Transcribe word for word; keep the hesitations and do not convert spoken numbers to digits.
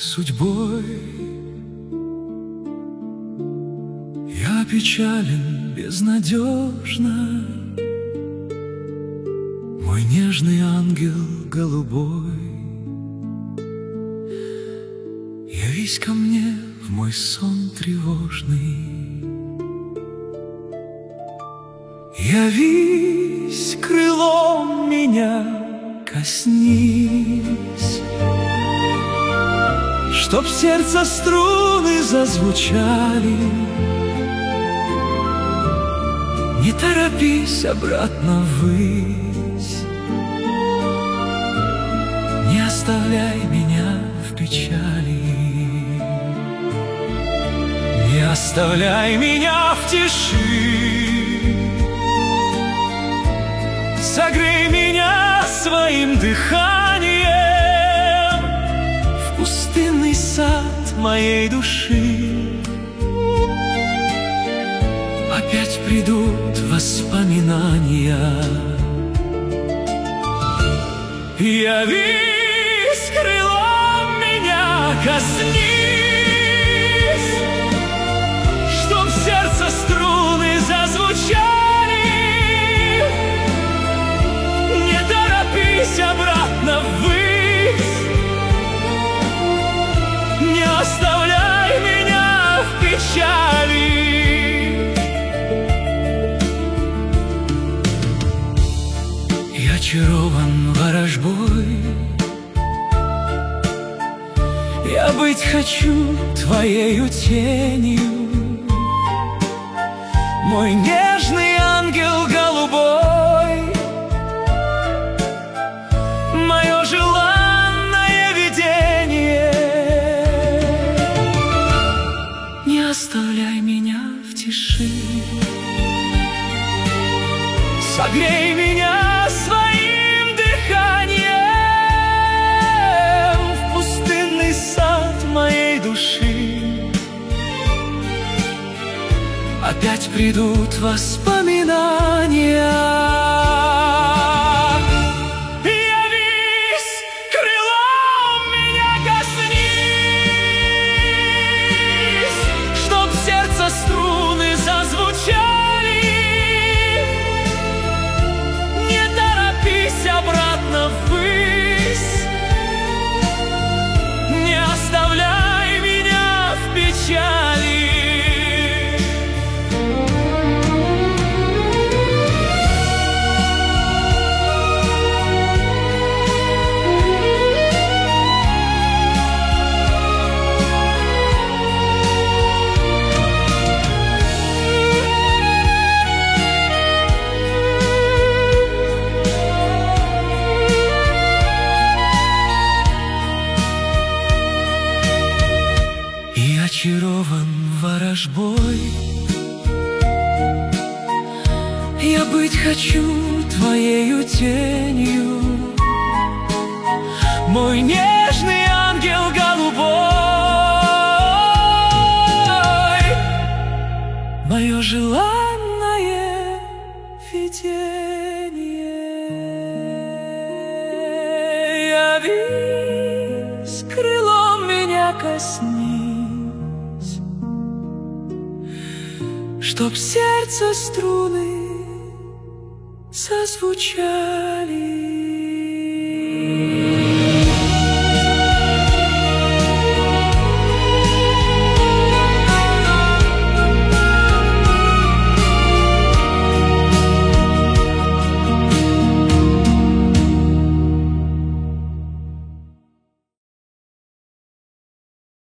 судьбой. Я печален безнадежно, мой нежный ангел голубой. Явись ко мне в мой сон тревожный, явись, крылом меня коснись, чтоб сердца струны зазвучали. Не торопись обратно ввысь, не оставляй меня в печали, не оставляй меня в тиши. Согрей меня своим дыханием в пустынный сад моей души. Опять придут воспоминания. Явись, крылом меня коснись, чтоб в сердце струны зазвучали. Не торопись обратно ввысь, не оставляй меня в печали. Очарован ворожбой, я быть хочу твоею тенью, мой нежный ангел голубой, мое желанное видение. Не оставляй меня в тиши, согрей меня своим дыханием в пустынный сад моей души. Опять придут воспоминания. Очарован ворожбой, я быть хочу твоею тенью, мой нежный ангел голубой, мое желанное видение. Явись, крылом меня коснись, чтоб сердце струны зазвучали.